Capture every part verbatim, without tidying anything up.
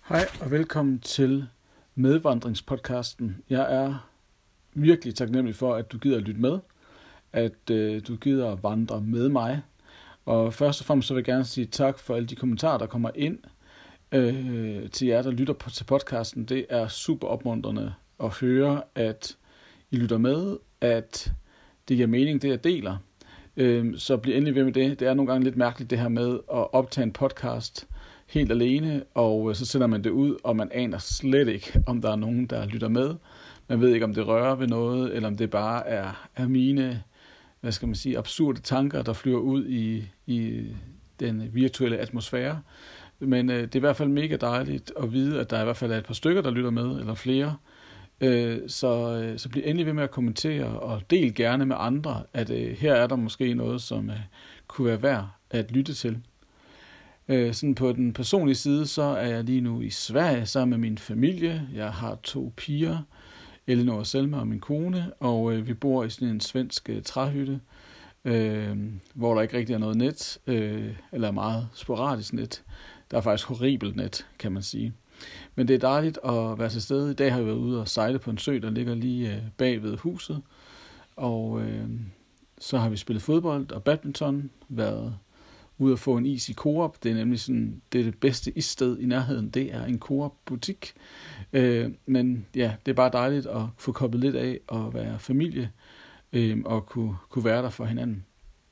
Hej og velkommen til Medvandringspodcasten. Jeg er virkelig taknemmelig for, at du gider at lytte med, at øh, du gider at vandre med mig. Og først og fremmest så vil jeg gerne sige tak for alle de kommentarer, der kommer ind øh, til jer, der lytter på, til podcasten. Det er super opmuntrende at høre, at I lytter med, at det giver mening, det jeg deler. Øh, så bliv endelig ved med det. Det er nogle gange lidt mærkeligt det her med at optage en podcast helt alene, og så sender man det ud, og man aner slet ikke, om der er nogen, der lytter med. Man ved ikke, om det rører ved noget, eller om det bare er, er mine, hvad skal man sige, absurde tanker, der flyver ud i, i den virtuelle atmosfære. Men øh, det er i hvert fald mega dejligt at vide, at der i hvert fald er et par stykker, der lytter med, eller flere. Øh, så, øh, så bliv endelig ved med at kommentere, og del gerne med andre, at øh, her er der måske noget, som øh, kunne være værd at lytte til. Øh, sådan på den personlige side, så er jeg lige nu i Sverige sammen med min familie. Jeg har to piger, Elinor og Selma og min kone, og øh, vi bor i sådan en svensk øh, træhytte, øh, hvor der ikke rigtig er noget net, øh, eller meget sporadisk net. Der er faktisk horribelt net, kan man sige. Men det er dejligt at være til stede. I dag har vi været ude og sejle på en sø, der ligger lige øh, bag ved huset, og øh, så har vi spillet fodbold og badminton, været ude at få en is i Coop. Det er nemlig sådan, det er det bedste issted i nærheden. Det er en Coop-butik. Øh, men ja, det er bare dejligt at få koblet lidt af og være familie øh, og kunne, kunne være der for hinanden.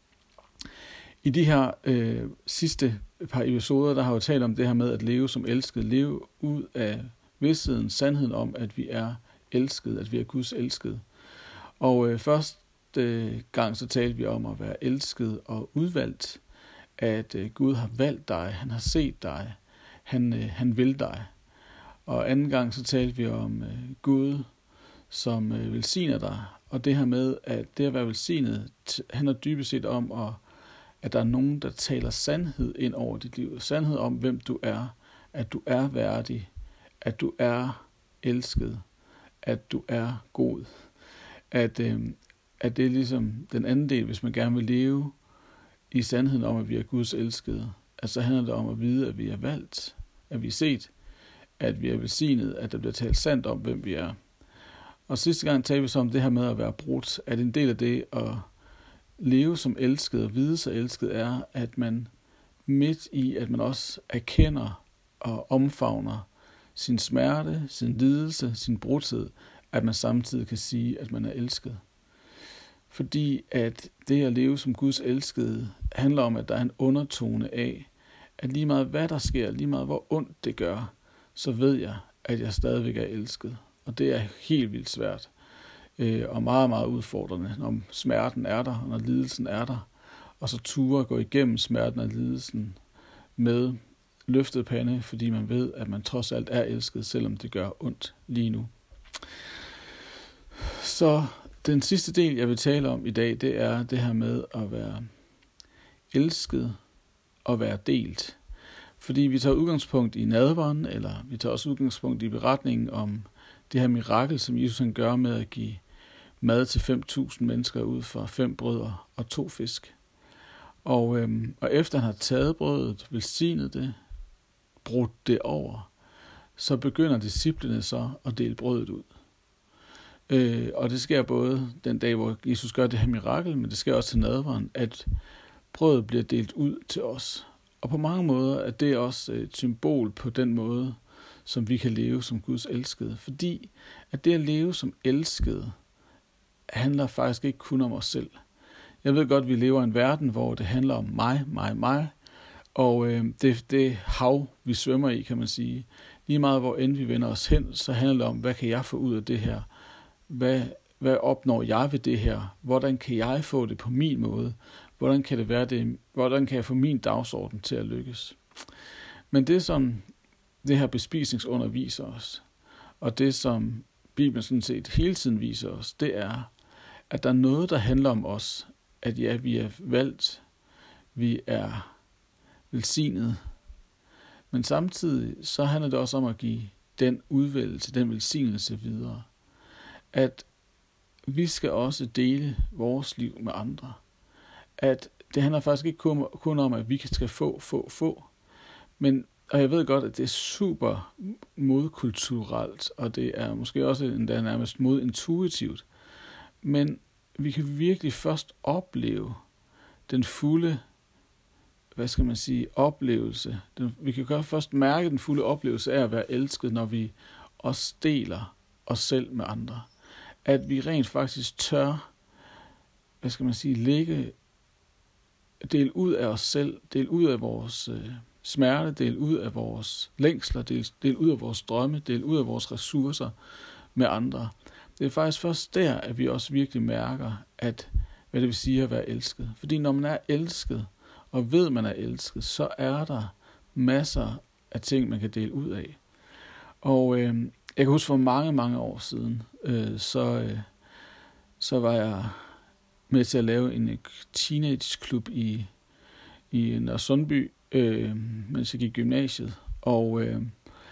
I de her øh, sidste par episoder, der har jeg jo talt om det her med at leve som elsket. Leve ud af vidstheden, sandheden om, at vi er elsket, at vi er Guds elskede. Og øh, første øh, gang så talte vi om at være elsket og udvalgt. At øh, Gud har valgt dig, han har set dig, han, øh, han vil dig. Og anden gang så talte vi om øh, Gud, som øh, velsigner dig. Og det her med, at det at være velsignet, t- handler dybest set om, at, at der er nogen, der taler sandhed ind over dit liv. Sandhed om, hvem du er, at du er værdig, at du er elsket, at du er god. At, øh, at det er ligesom den anden del, hvis man gerne vil leve i sandheden om, at vi er Guds elskede. Altså handler det om at vide, at vi er valgt, at vi er set, at vi er velsignet, at der bliver talt sandt om, hvem vi er. Og sidste gang talte vi så om det her med at være brudt, at en del af det at leve som elsket og vide sig elsket er, at man midt i, at man også erkender og omfavner sin smerte, sin lidelse, sin brudthed, at man samtidig kan sige, at man er elsket. Fordi at det at leve som Guds elskede handler om, at der er en undertone af, at lige meget hvad der sker, lige meget hvor ondt det gør, så ved jeg, at jeg stadigvæk er elsket. Og det er helt vildt svært øh, og meget, meget udfordrende, når smerten er der, og når lidelsen er der, og så ture gå igennem smerten og lidelsen med løftet pande, fordi man ved, at man trods alt er elsket, selvom det gør ondt lige nu. Så den sidste del, jeg vil tale om i dag, det er det her med at være elsket og være delt. Fordi vi tager udgangspunkt i nadveren, eller vi tager også udgangspunkt i beretningen om det her mirakel, som Jesus han gør med at give mad til fem tusind mennesker ud fra fem brødre og to fisk. Og, øhm, og efter han har taget brødet, velsignet det, brudt det over, så begynder disciplene så at dele brødet ud. Øh, og det sker både den dag, hvor Jesus gør det her mirakel, men det sker også til nadveren, at brødet bliver delt ud til os. Og på mange måder er det også et symbol på den måde, som vi kan leve som Guds elskede. Fordi at det at leve som elskede, handler faktisk ikke kun om os selv. Jeg ved godt, at vi lever i en verden, hvor det handler om mig, mig, mig. Og øh, det, det hav, vi svømmer i, kan man sige. Lige meget, hvor end vi vender os hen, så handler det om, hvad kan jeg få ud af det her? Hvad, hvad opnår jeg ved det her? Hvordan kan jeg få det på min måde? Hvordan kan det være det? Hvordan kan jeg få min dagsorden til at lykkes? Men det, som det her bespisningsunder viser os, og det, som Bibelen sådan set hele tiden viser os, det er, at der er noget, der handler om os. At ja, vi er valgt, vi er velsignet, men samtidig så handler det også om at give den udvælgelse, den velsignelse videre. At vi skal også dele vores liv med andre. At det handler faktisk ikke kun om, at vi skal få, få, få, men og jeg ved godt, at det er super modkulturelt, og det er måske også endda nærmest modintuitivt. Men vi kan virkelig først opleve den fulde, hvad skal man sige, oplevelse. Den, vi kan godt først mærke den fulde oplevelse af at være elsket, når vi også deler os selv med andre. At vi rent faktisk tør, hvad skal man sige, lægge, dele ud af os selv, dele ud af vores øh, smerte, dele ud af vores længsler, dele, dele ud af vores drømme, dele ud af vores ressourcer med andre. Det er faktisk først der, at vi også virkelig mærker, at, hvad det vil sige at være elsket. Fordi når man er elsket, og ved, man er elsket, så er der masser af ting, man kan dele ud af. Og øh, jeg kan huske for mange, mange år siden, øh, så, øh, så var jeg med til at lave en teenageklub i, i Nørre Sundby, øh, mens jeg gik i gymnasiet. Og øh,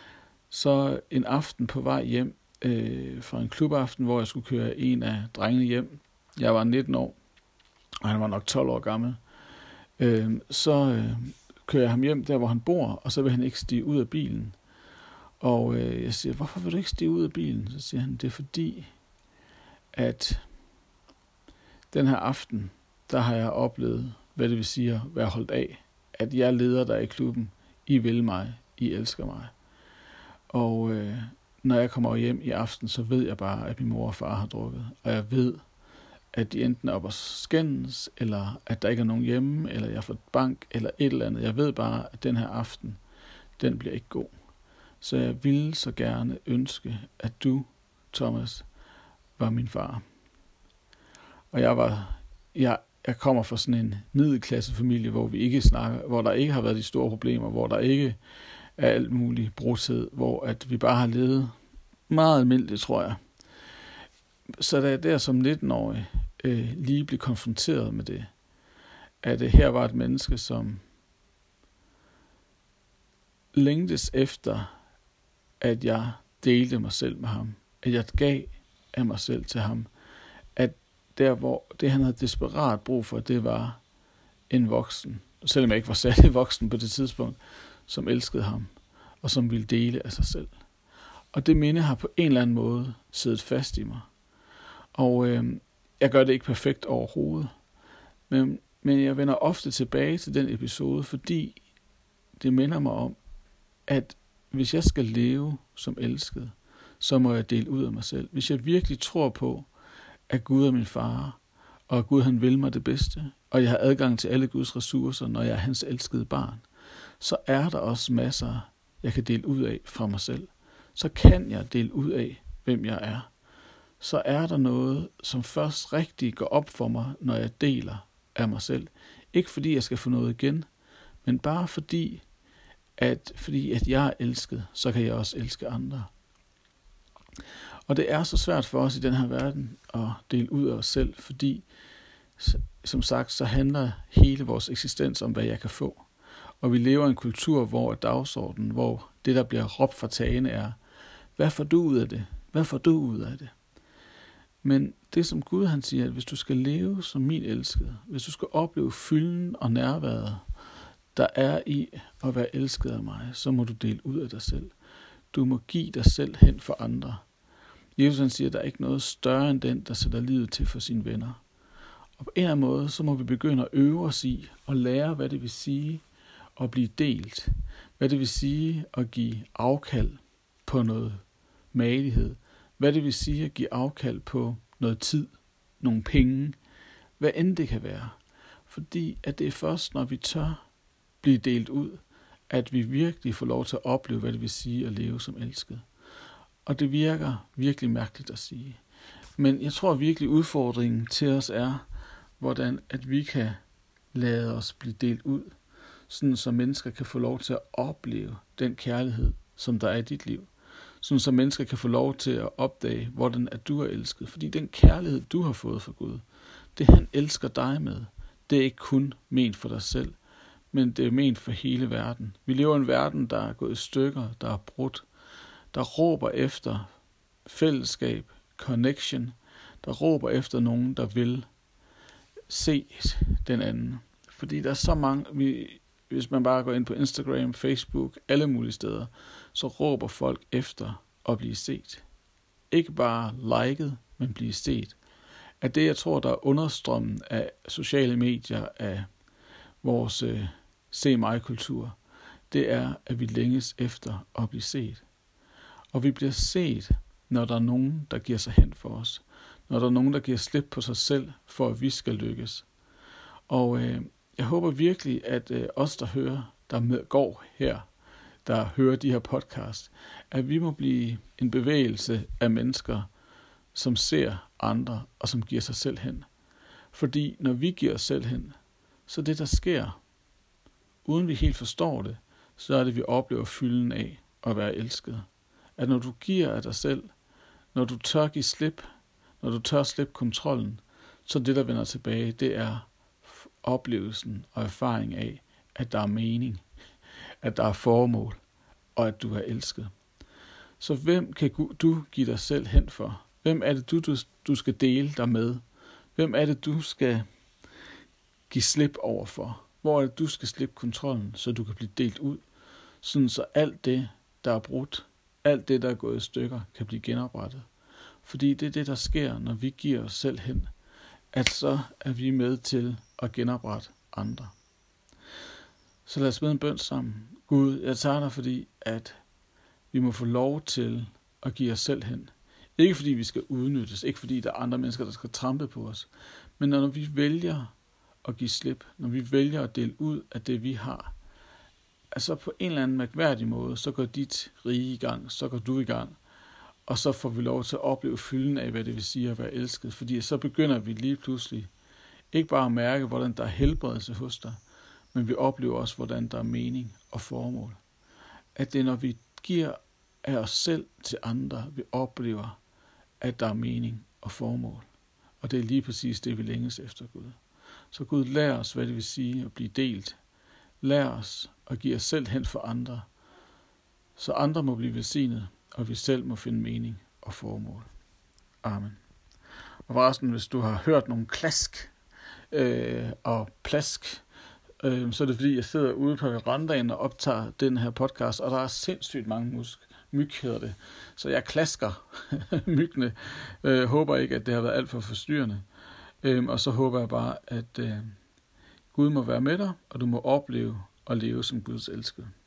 så en aften på vej hjem øh, fra en klubaften, hvor jeg skulle køre en af drengene hjem. Jeg var nitten år, og han var nok tolv år gammel. Øh, så øh, kører jeg ham hjem der, hvor han bor, og så vil han ikke stige ud af bilen. Og øh, jeg siger, hvorfor vil du ikke stige ud af bilen? Så siger han, det er fordi, at den her aften, der har jeg oplevet, hvad det vil sige at være holdt af. At jeg leder der i klubben. I vil mig. I elsker mig. Og øh, når jeg kommer hjem i aften, så ved jeg bare, at min mor og far har drukket. Og jeg ved, at de enten er oppe og skændes, eller at der ikke er nogen hjemme, eller jeg har fået bank, eller et eller andet. Jeg ved bare, at den her aften, den bliver ikke god. Så jeg ville så gerne ønske, at du, Thomas, var min far. Og jeg var, jeg, jeg kommer fra sådan en middelklassefamilie, hvor vi ikke snakker, hvor der ikke har været de store problemer, hvor der ikke er alt muligt brudthed, hvor at vi bare har levet meget almindeligt, tror jeg. Så da jeg der som nitten-årig øh, lige blev konfronteret med det, at det her var et menneske, som længtes efter, at jeg delte mig selv med ham, at jeg gav af mig selv til ham, at der hvor det han havde desperat brug for, det var en voksen, selvom jeg ikke var særlig voksen på det tidspunkt, som elskede ham, og som ville dele af sig selv. Og det minde har på en eller anden måde siddet fast i mig. Og øh, jeg gør det ikke perfekt overhovedet, men, men jeg vender ofte tilbage til den episode, fordi det minder mig om, at hvis jeg skal leve som elsket, så må jeg dele ud af mig selv. Hvis jeg virkelig tror på, at Gud er min far, og at Gud han vil mig det bedste, og jeg har adgang til alle Guds ressourcer, når jeg er hans elskede barn, så er der også masser, jeg kan dele ud af fra mig selv. Så kan jeg dele ud af, hvem jeg er. Så er der noget, som først rigtig går op for mig, når jeg deler af mig selv. Ikke fordi jeg skal få noget igen, men bare fordi, at, fordi at jeg er elsket, så kan jeg også elske andre. Og det er så svært for os i den her verden at dele ud af os selv, fordi, som sagt, så handler hele vores eksistens om, hvad jeg kan få. Og vi lever i en kultur, hvor dagsordenen, hvor det, der bliver råbt fra tagene, er, hvad får du ud af det? Hvad får du ud af det? Men det, som Gud han siger, at hvis du skal leve som min elskede, hvis du skal opleve fylden og nærværet, der er i at være elsket af mig, så må du dele ud af dig selv. Du må give dig selv hen for andre. Jesus han siger, at der er ikke noget større end den, der sætter livet til for sine venner. Og på en eller anden måde, så må vi begynde at øve os i og lære, hvad det vil sige at blive delt. Hvad det vil sige at give afkald på noget magelighed. Hvad det vil sige at give afkald på noget tid, nogle penge, hvad end det kan være. Fordi at det er først, når vi tør blive delt ud, at vi virkelig får lov til at opleve, hvad det vil sige at leve som elsket. Og det virker virkelig mærkeligt at sige. Men jeg tror virkelig udfordringen til os er, hvordan at vi kan lade os blive delt ud, sådan så mennesker kan få lov til at opleve den kærlighed, som der er i dit liv. Sådan så mennesker kan få lov til at opdage, hvordan at du er elsket. Fordi den kærlighed, du har fået fra Gud, det han elsker dig med, det er ikke kun ment for dig selv, men det er ment for hele verden. Vi lever i en verden, der er gået i stykker, der er brudt, der råber efter fællesskab, connection, der råber efter nogen, der vil se den anden. Fordi der er så mange, vi, hvis man bare går ind på Instagram, Facebook, alle mulige steder, så råber folk efter at blive set. Ikke bare liket, men blive set. At det, jeg tror, der er understrømmen af sociale medier, af vores øh, se mig-kultur, det er, at vi længes efter at blive set. Og vi bliver set, når der er nogen, der giver sig hen for os. Når der er nogen, der giver slip på sig selv, for at vi skal lykkes. Og øh, jeg håber virkelig, at øh, os, der hører, der med, går her, der hører de her podcast, at vi må blive en bevægelse af mennesker, som ser andre og som giver sig selv hen. Fordi når vi giver os selv hen, så det, der sker, uden vi helt forstår det, så er det, vi oplever fylden af at være elsket. At når du giver af dig selv, når du tør give slip, når du tør slippe kontrollen, så det, der vender tilbage, det er oplevelsen og erfaring af, at der er mening, at der er formål, og at du er elsket. Så hvem kan du give dig selv hen for? Hvem er det, du, du, du skal dele dig med? Hvem er det, du skal give slip over for? Hvor er det, du skal slippe kontrollen, så du kan blive delt ud? Sådan så alt det, der er brudt, alt det, der er gået i stykker, kan blive genoprettet. Fordi det er det, der sker, når vi giver os selv hen, at så er vi med til at genoprette andre. Så lad os med en bøn sammen. Gud, jeg tager dig, fordi at vi må få lov til at give os selv hen. Ikke fordi vi skal udnyttes, ikke fordi der er andre mennesker, der skal trampe på os, men når vi vælger at give slip, når vi vælger at dele ud af det, vi har, altså på en eller anden mærkværdig måde, så går dit rige i gang, så går du i gang, og så får vi lov til at opleve fylden af, hvad det vil sige at være elsket, fordi så begynder vi lige pludselig ikke bare at mærke, hvordan der er helbredelse hos dig, men vi oplever også, hvordan der er mening og formål. At det er, når vi giver af os selv til andre, vi oplever, at der er mening og formål. Og det er lige præcis det, vi længes efter, Gud. Så Gud, lær os, hvad det vil sige at blive delt. Lær os at give os selv hen for andre, så andre må blive velsignet, og vi selv må finde mening og formål. Amen. Og forresten, hvis du har hørt nogle klask øh, og plask, øh, så er det fordi, jeg sidder ude på verandaen og optager den her podcast, og der er sindssygt mange musk. Myg hedder det. Så jeg klasker myggene. Øh, håber ikke, at det har været alt for forstyrrende. Øh, og så håber jeg bare, at øh, Gud må være med dig, og du må opleve og leve som Guds elskede.